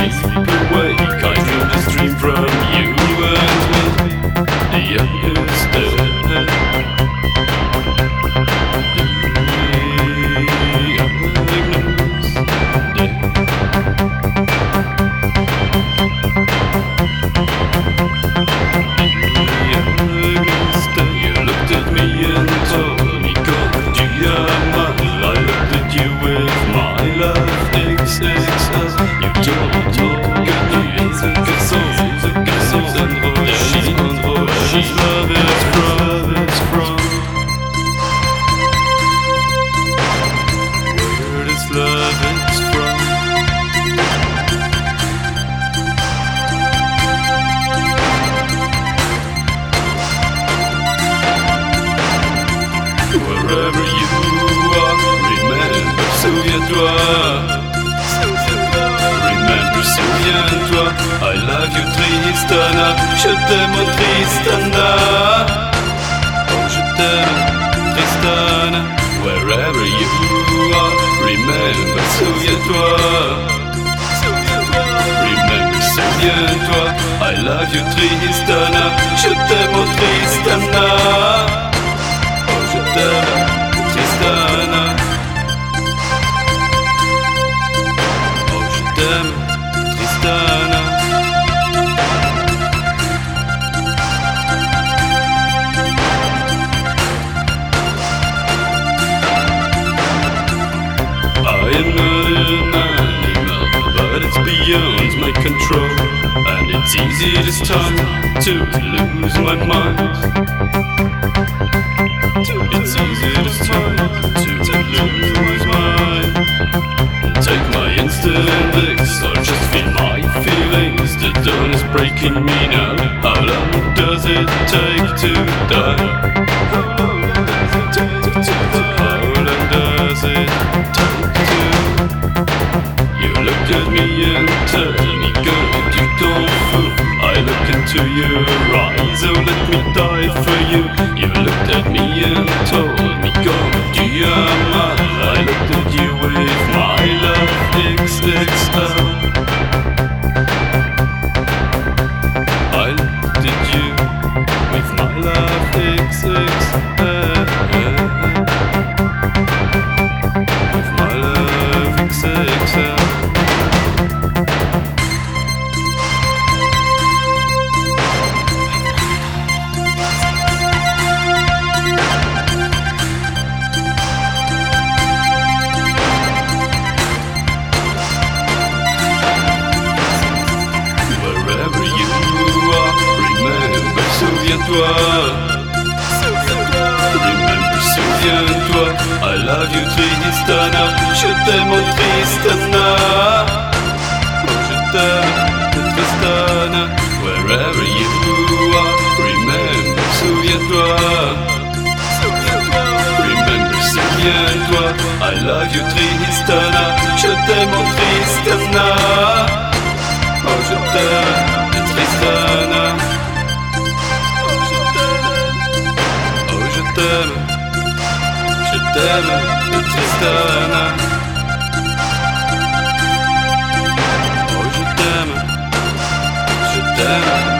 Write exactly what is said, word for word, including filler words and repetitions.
sleep away, kind of a stream from you and me. The understand. Wherever you are, remember, souviens-toi. Remember, souviens-toi. I love you, Tristana. Je t'aime, oh, Tristana. Oh, je t'aime, Tristana. Wherever you are, remember, souviens-toi. Remember, souviens-toi. I love you, Tristana. Je t'aime, oh, Tristana. Je t'aime, Tristana. Oh, je t'aime, Tristana. I am not an animal, but it's beyond my control, and it's easy this time to lose my mind. It's easy this time to, to lose my mind. Take my instant licks, or just feel my feelings. The dawn is breaking me now. How long does it take to die? How long does it take to die? How long does it take to? You look at me and tell me, girl, you don't fool. I look into your eyes, oh let me die for you. You looked at me and told me, go, do you mind? I looked at you with my love X X L. I looked at you with my love X X L. With my love X X L. Souviens-toi, remember, souviens-toi. I love you, Tristana. Je t'aime, oh, Tristana. Oh, je t'aime, Tristana. Wherever you are, remember, souviens-toi. Remember, souviens-toi. I love you, Tristana. Je t'aime, oh, Tristana. Oh, je t'aime, Tristana. Je t'aime, je t'aime, Tristana. Oh, je t'aime, je t'aime.